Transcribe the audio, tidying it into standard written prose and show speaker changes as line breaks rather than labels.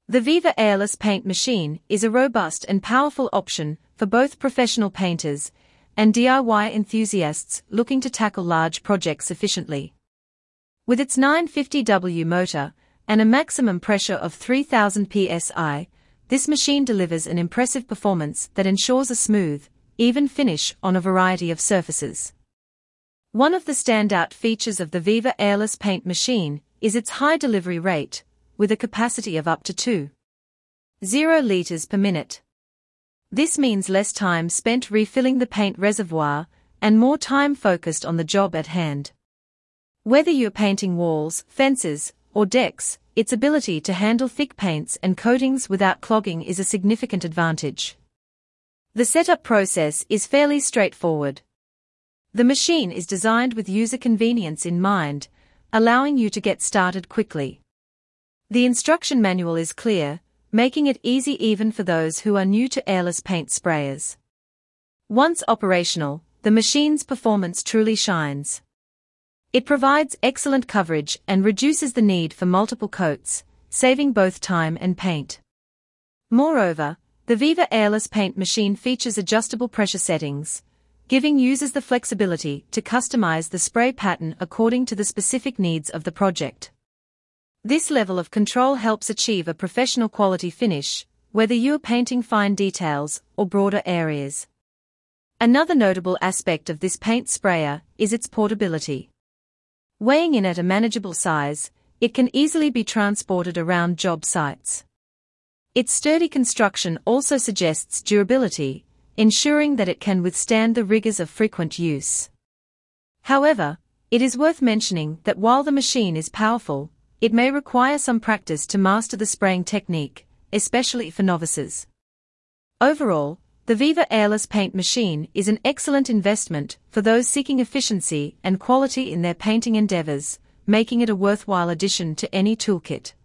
The Viva Airless Paint Machine is a robust and powerful option for both professional painters and DIY enthusiasts looking to tackle large projects efficiently. With its 950W motor and a maximum pressure of 3000 psi, this machine delivers an impressive performance that ensures a smooth, even finish on a variety of surfaces. One of the standout features of the Viva Airless Paint Machine is its high delivery rate, with a capacity of up to 2.0 liters per minute. This means less time spent refilling the paint reservoir and more time focused on the job at hand. Whether you're painting walls, fences, or decks, its ability to handle thick paints and coatings without clogging is a significant advantage. The setup process is fairly straightforward. The machine is designed with user convenience in mind, allowing you to get started quickly. The instruction manual is clear, making it easy even for those who are new to airless paint sprayers. Once operational, the machine's performance truly shines. It provides excellent coverage and reduces the need for multiple coats, saving both time and paint. Moreover, the Viva Airless Paint Machine features adjustable pressure settings, giving users the flexibility to customize the spray pattern according to the specific needs of the project. This level of control helps achieve a professional quality finish, whether you're painting fine details or broader areas. Another notable aspect of this paint sprayer is its portability. Weighing in at a manageable size, it can easily be transported around job sites. Its sturdy construction also suggests durability, ensuring that it can withstand the rigors of frequent use. However, it is worth mentioning that while the machine is powerful, it may require some practice to master the spraying technique, especially for novices. Overall, the Viva Airless Paint Machine is an excellent investment for those seeking efficiency and quality in their painting endeavors, making it a worthwhile addition to any toolkit.